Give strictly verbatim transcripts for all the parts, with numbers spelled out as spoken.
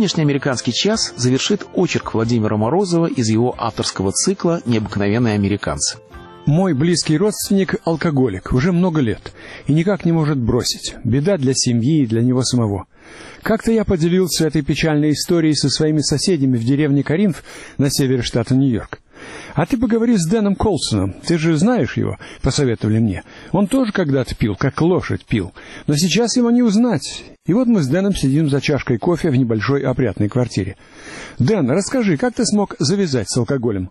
Сегодняшний «Американский час» завершит очерк Владимира Морозова из его авторского цикла «Необыкновенные американцы». Мой близкий родственник – алкоголик, уже много лет, и никак не может бросить. Беда для семьи и для него самого. Как-то я поделился этой печальной историей со своими соседями в деревне Коринф на севере штата Нью-Йорк. «А ты поговори с Дэном Колсоном, ты же знаешь его», — посоветовали мне. «Он тоже когда-то пил, как лошадь пил, но сейчас его не узнать». И вот мы с Дэном сидим за чашкой кофе в небольшой опрятной квартире. «Дэн, расскажи, как ты смог завязать с алкоголем?»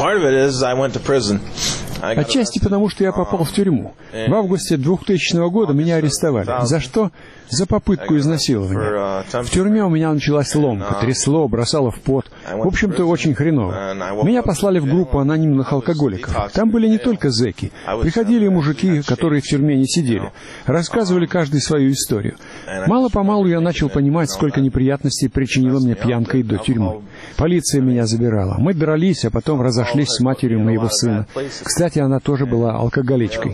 Отчасти потому, что я попал в тюрьму. В августе двухтысячного года меня арестовали. За что? За попытку изнасилования. В тюрьме у меня началась ломка, трясло, бросало в пот. В общем-то, очень хреново. Меня послали в группу анонимных алкоголиков. Там были не только зэки. Приходили мужики, которые в тюрьме не сидели. Рассказывали каждый свою историю. Мало-помалу я начал понимать, сколько неприятностей причинила мне пьянка и до тюрьмы. Полиция меня забирала. Мы дрались, а потом разошлись с матерью моего сына. Кстати, она тоже была алкоголичкой.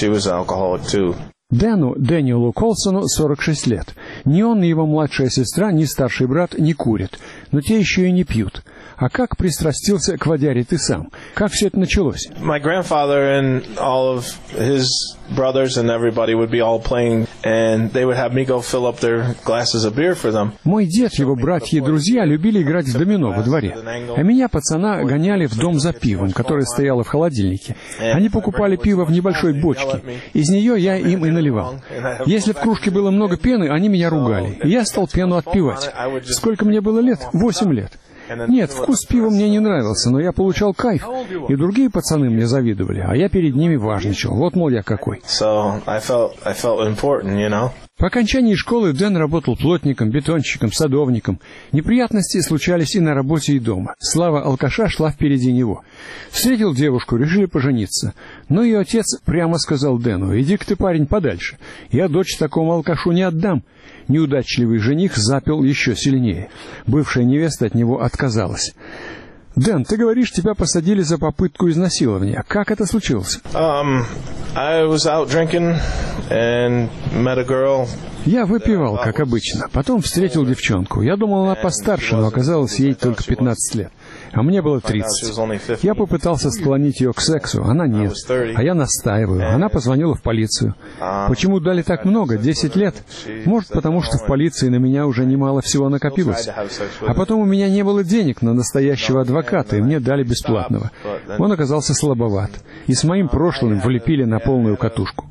Дэну, Дэниелу Колсону, сорок шесть лет. Ни он, ни его младшая сестра, ни старший брат не курят, но те еще и не пьют. А как пристрастился к водяре ты сам? Как все это началось? My grandfather and all of his brothers and everybody would be all playing, and they would have me go fill up their glasses of beer for them. Мой дед, его братья и друзья любили играть в домино во дворе. А меня, пацана, гоняли в дом за пивом, которое стояло в холодильнике. Они покупали пиво в небольшой бочке. Из нее я им и наливал. Если в кружке было много пены, они меня ругали. И я стал пену отпивать. Сколько мне было лет? Восемь лет. Нет, вкус пива мне не нравился, но я получал кайф, и другие пацаны мне завидовали, а я перед ними важничал. Вот, мол, я какой. So I felt, I felt important, you know? По окончании школы Дэн работал плотником, бетонщиком, садовником. Неприятности случались и на работе, и дома. Слава алкаша шла впереди него. Встретил девушку, решили пожениться. Но ее отец прямо сказал Дэну: «Иди-ка ты, парень, подальше. Я дочь такому алкашу не отдам». Неудачливый жених запил еще сильнее. Бывшая невеста от него отказалась. «Дэн, ты говоришь, тебя посадили за попытку изнасилования. Как это случилось?» Um, I was out drinking and met a girl. Я выпивал, как обычно. Потом встретил девчонку. Я думал, она постарше, но оказалось, ей только пятнадцать лет. А мне было тридцать. Я попытался склонить ее к сексу, она нет. А я настаиваю. Она позвонила в полицию. Почему дали так много? Десять лет? Может, потому что в полиции на меня уже немало всего накопилось. А потом у меня не было денег на настоящего адвоката, и мне дали бесплатного. Он оказался слабоват. И с моим прошлым влепили на полную катушку.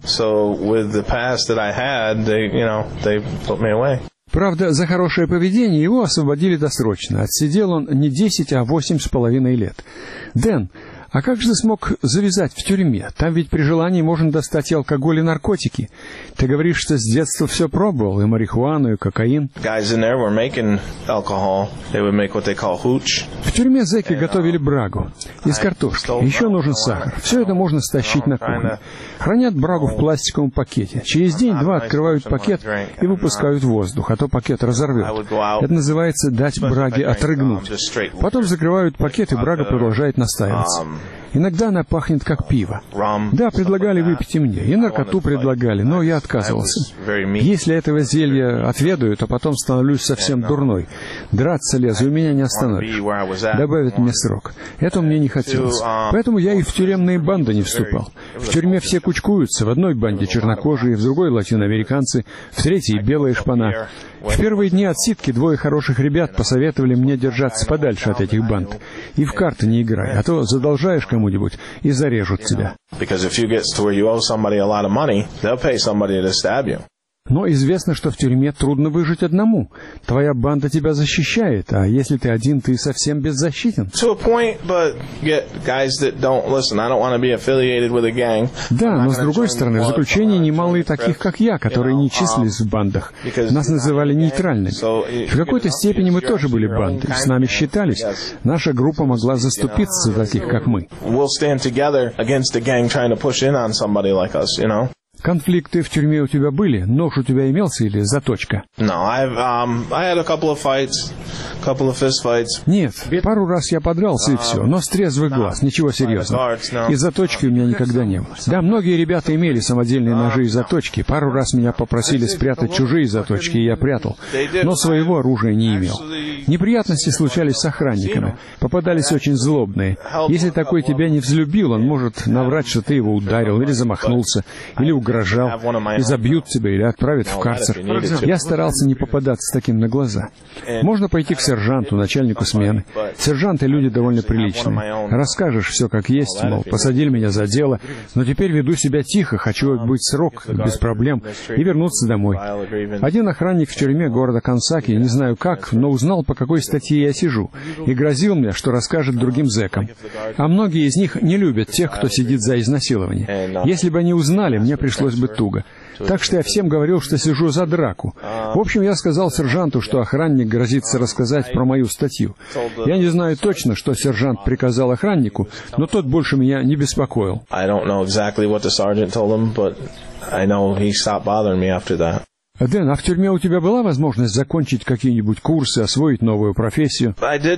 Правда, за хорошее поведение его освободили досрочно. Отсидел он не десять, а восемь с половиной лет. Дэн, а как же ты смог завязать в тюрьме? Там ведь при желании можно достать и алкоголь, и наркотики. Ты говоришь, что с детства все пробовал, и марихуану, и кокаин. В тюрьме зэки готовили брагу из картошки. Еще нужен сахар. Все это можно стащить на кухню. Хранят брагу в пластиковом пакете. Через день-два открывают пакет и выпускают воздух, а то пакет разорвет. Это называется дать браге отрыгнуть. Потом закрывают пакет, и брага продолжает настаиваться. Иногда она пахнет как пиво. Да, предлагали выпить и мне, и наркоту предлагали, но я отказывался. Если этого зелья отведаю, то потом становлюсь совсем дурной. Драться лезу, и меня не остановишь. Добавят мне срок. Это мне не хотелось. Поэтому я и в тюремные банды не вступал. В тюрьме все кучкуются. В одной банде чернокожие, в другой латиноамериканцы, в третьей белая шпана. В первые дни отсидки двое хороших ребят посоветовали мне держаться подальше от этих банд. И в карты не играй, а то задолжаешь кому-нибудь и зарежут тебя. Но известно, что в тюрьме трудно выжить одному. Твоя банда тебя защищает, а если ты один, ты совсем беззащитен. Да, но с другой стороны, в заключении немало и таких, как я, которые не числились в бандах. Нас называли нейтральными. В какой-то степени мы тоже были бандой, с нами считались. Наша группа могла заступиться за таких, как мы. Конфликты в тюрьме у тебя были? Нож у тебя имелся или заточка? No, I've, um, I had a couple of fights. Нет, пару раз я подрался и все, но с трезвых глаз, ничего серьезного. И заточки у меня никогда не было. Да, многие ребята имели самодельные ножи и заточки. Пару раз меня попросили спрятать чужие заточки, и я прятал. Но своего оружия не имел. Неприятности случались с охранниками. Попадались очень злобные. Если такой тебя не взлюбил, он может наврать, что ты его ударил, или замахнулся, или угрожал, и забьют тебя, или отправят в карцер. Я старался не попадаться таким на глаза. Можно пойти к сержанту, начальнику смены. Сержанты люди довольно приличные. Расскажешь все как есть, мол, посадили меня за дело, но теперь веду себя тихо, хочу отбыть срок, без проблем, и вернуться домой. Один охранник в тюрьме города Кансаки, не знаю как, но узнал, по какой статье я сижу, и грозил мне, что расскажет другим зэкам. А многие из них не любят тех, кто сидит за изнасилование. Если бы они узнали, мне пришлось бы туго. Так что я всем говорил, что сижу за драку. В общем, я сказал сержанту, что охранник грозится рассказать про мою статью. Я не знаю точно, что сержант приказал охраннику, но тот больше меня не беспокоил. Дэн, а в тюрьме у тебя была возможность закончить какие-нибудь курсы, освоить новую профессию?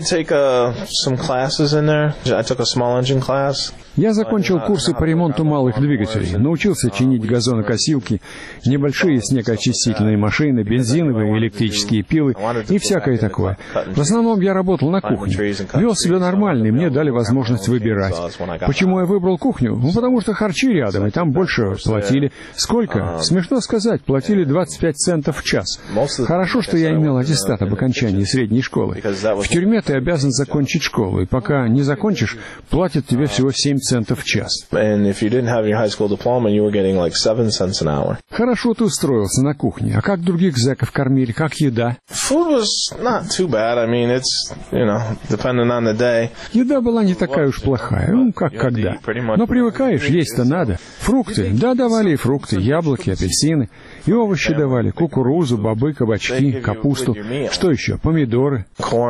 Я закончил курсы по ремонту малых двигателей, научился чинить газонокосилки, небольшие снегоочистительные машины, бензиновые, электрические пилы и всякое такое. В основном я работал на кухне. Вел себя нормально, и мне дали возможность выбирать. Почему я выбрал кухню? Ну, потому что харчи рядом, и там больше платили. Сколько? Смешно сказать, платили двадцать пять центов в час. Хорошо, что я имел аттестат об окончании средней школы. В тюрьме ты обязан закончить школу, и пока не закончишь, платят тебе всего семь центов в час. Хорошо ты устроился на кухне. А как других зэков кормили? Как еда? Еда была не такая уж плохая, ну, как когда. Но привыкаешь, есть-то надо. Фрукты. Да, давали и фрукты, яблоки, апельсины. И овощи давали, кукурузу, бобы, кабачки, капусту. Что еще? Помидоры.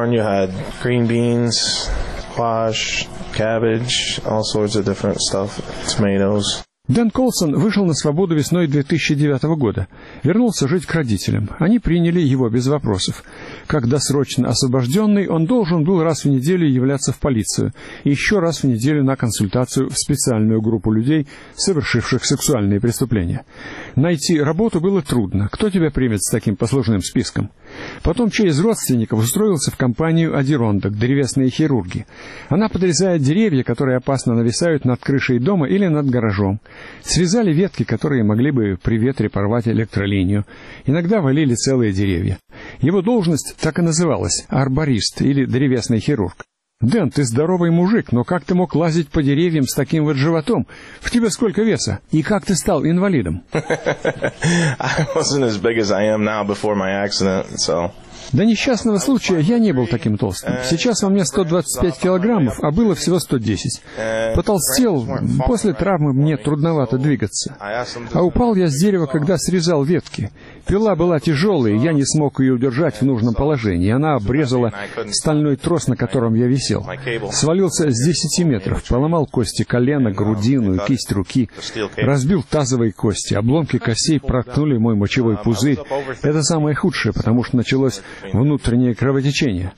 Squash, cabbage, all sorts of different stuff, tomatoes. Дэн Колсон вышел на свободу весной две тысячи девятого года. Вернулся жить к родителям. Они приняли его без вопросов. Как досрочно освобожденный, он должен был раз в неделю являться в полицию и еще раз в неделю на консультацию в специальную группу людей, совершивших сексуальные преступления. Найти работу было трудно. Кто тебя примет с таким послужным списком? Потом через родственников устроился в компанию «Адирондок», древесные хирурги. Она подрезает деревья, которые опасно нависают над крышей дома или над гаражом. Связали ветки, которые могли бы при ветре порвать электролинию. Иногда валили целые деревья. Его должность так и называлась — арборист или древесный хирург. «Дэн, ты здоровый мужик, но как ты мог лазить по деревьям с таким вот животом? В тебе сколько веса? И как ты стал инвалидом?» До несчастного случая я не был таким толстым. Сейчас во мне сто двадцать пять килограммов, а было всего сто десять. Потолстел, после травмы мне трудновато двигаться. А упал я с дерева, когда срезал ветки. Пила была тяжелая, и я не смог ее удержать в нужном положении. Она обрезала стальной трос, на котором я висел. Свалился с десяти метров, поломал кости колена, грудину и кисть руки, разбил тазовые кости, обломки костей проткнули мой мочевой пузырь. Это самое худшее, потому что началось внутреннее кровотечение.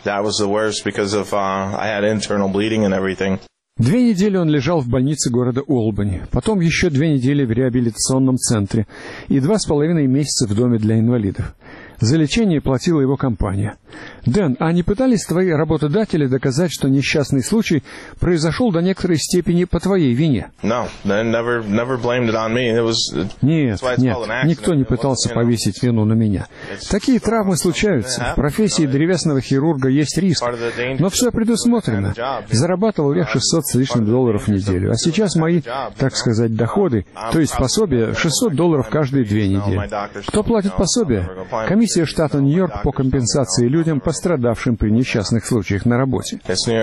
Две недели он лежал в больнице города Олбани, потом еще две недели в реабилитационном центре и два с половиной месяца в доме для инвалидов. За лечение платила его компания. Дэн, а не пытались твои работодатели доказать, что несчастный случай произошел до некоторой степени по твоей вине? No, they never, never blamed it on me. It was, нет, нет, никто не пытался повесить вину на меня. Такие травмы случаются. В профессии древесного хирурга есть риск, но все предусмотрено. Зарабатывал я шестьсот с лишним долларов в неделю, а сейчас мои, так сказать, доходы, то есть пособие, шестьсот долларов каждые две недели. Кто платит пособие? Комиссия штата Нью-Йорк по компенсации людям, пострадавшим при несчастных случаях на работе.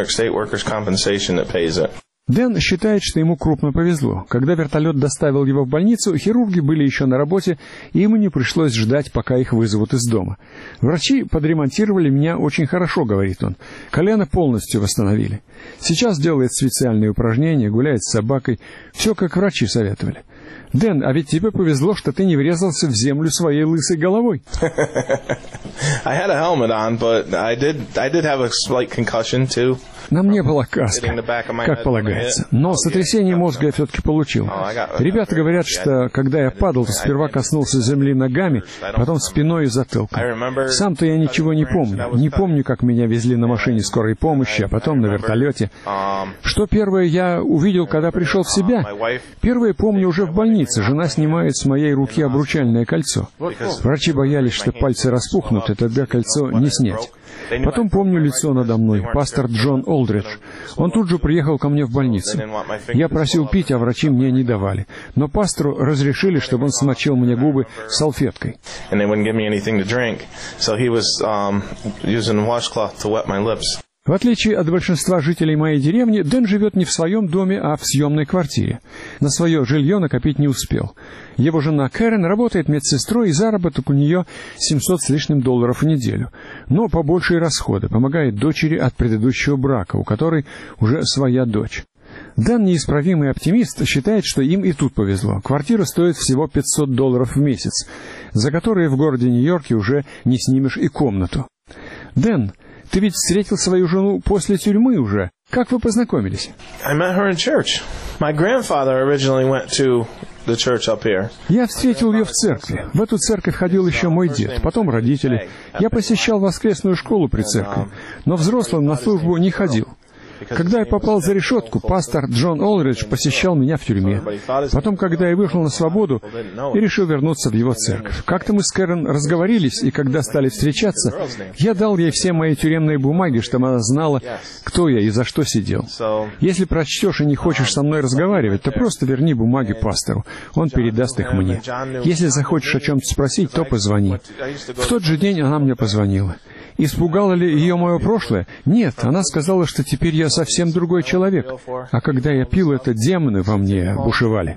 Дэн считает, что ему крупно повезло. Когда вертолет доставил его в больницу, хирурги были еще на работе, и ему не пришлось ждать, пока их вызовут из дома. «Врачи подремонтировали меня очень хорошо», — говорит он. «Колено полностью восстановили. Сейчас делает специальные упражнения, гуляет с собакой. Все, как врачи советовали». «Дэн, а ведь тебе повезло, что ты не врезался в землю своей лысой головой». I had a helmet on, but I did I did have a slight concussion too. На мне была каска, как полагается. Но сотрясение мозга я все-таки получил. Ребята говорят, что когда я падал, то сперва коснулся земли ногами, потом спиной и затылком. Сам-то я ничего не помню. Не помню, как меня везли на машине скорой помощи, а потом на вертолете. Что первое я увидел, когда пришел в себя? Первое помню уже в больнице. Жена снимает с моей руки обручальное кольцо. Врачи боялись, что пальцы распухнут, и тогда кольцо не снять. Потом помню лицо надо мной, пастор Джон Олдридж. Он тут же приехал ко мне в больницу. Я просил пить, а врачи мне не давали. Но пастору разрешили, чтобы он смочил мне губы салфеткой. В отличие от большинства жителей моей деревни, Дэн живет не в своем доме, а в съемной квартире. На свое жилье накопить не успел. Его жена Кэрен работает медсестрой, и заработок у нее семьсот с лишним долларов в неделю. Но побольше расходы, помогает дочери от предыдущего брака, у которой уже своя дочь. Дэн, неисправимый оптимист, считает, что им и тут повезло. Квартира стоит всего пятьсот долларов в месяц, за которые в городе Нью-Йорке уже не снимешь и комнату. Дэн, ты ведь встретил свою жену после тюрьмы уже. Как вы познакомились? Я встретил ее в церкви. В эту церковь ходил еще мой дед, потом родители. Я посещал воскресную школу при церкви, но взрослым на службу не ходил. Когда я попал за решетку, пастор Джон Олдридж посещал меня в тюрьме. Потом, когда я вышел на свободу, я решил вернуться в его церковь. Как-то мы с Кэрен разговорились, и когда стали встречаться, я дал ей все мои тюремные бумаги, чтобы она знала, кто я и за что сидел. Если прочтешь и не хочешь со мной разговаривать, то просто верни бумаги пастору. Он передаст их мне. Если захочешь о чем-то спросить, то позвони. В тот же день она мне позвонила. Испугало ли ее мое прошлое? Нет, она сказала, что теперь я совсем другой человек. А когда я пил, это демоны во мне бушевали.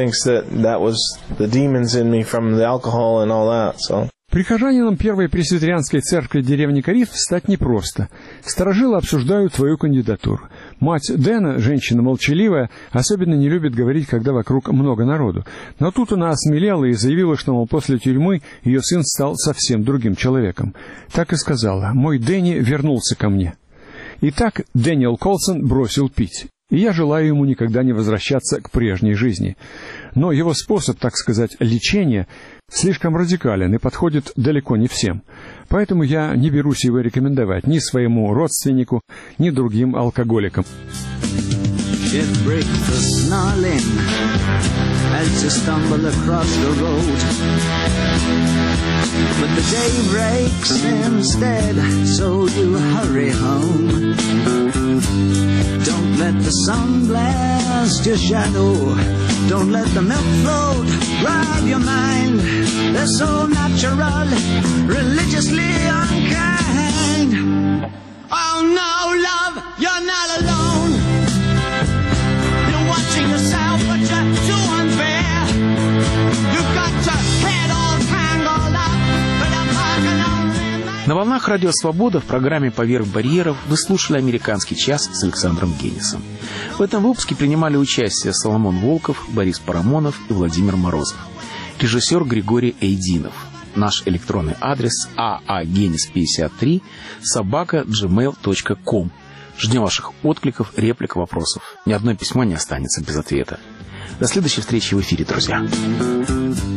Прихожанином Первой Пресвитерианской церкви деревни Кариф стать непросто. Старожилы обсуждают твою кандидатуру. Мать Дэна, женщина молчаливая, особенно не любит говорить, когда вокруг много народу. Но тут она осмелела и заявила, что, мол, после тюрьмы ее сын стал совсем другим человеком. Так и сказала: «Мой Дэнни вернулся ко мне». Итак, Дэниел Колсон бросил пить. И я желаю ему никогда не возвращаться к прежней жизни. Но его способ, так сказать, лечения слишком радикален и подходит далеко не всем. Поэтому я не берусь его рекомендовать ни своему родственнику, ни другим алкоголикам. But the day breaks instead, so you hurry home. Don't let the sun blast your shadow. Don't let the milk float rob your mind. They're so natural, religiously unkind. Oh no, love, you're not alone. You're watching yourself, but you're too unfair. You've got your head all tangled up. На волнах Радио Свобода в программе «Поверх барьеров» вы слушали «Американский час» с Александром Генисом. В этом выпуске принимали участие Соломон Волков, Борис Парамонов и Владимир Морозов. Режиссер Григорий Эйдинов. Наш электронный адрес а а генис пятьдесят три собака джимейл точка ком. Ждем ваших откликов, реплик, вопросов. Ни одно письмо не останется без ответа. До следующей встречи в эфире, друзья.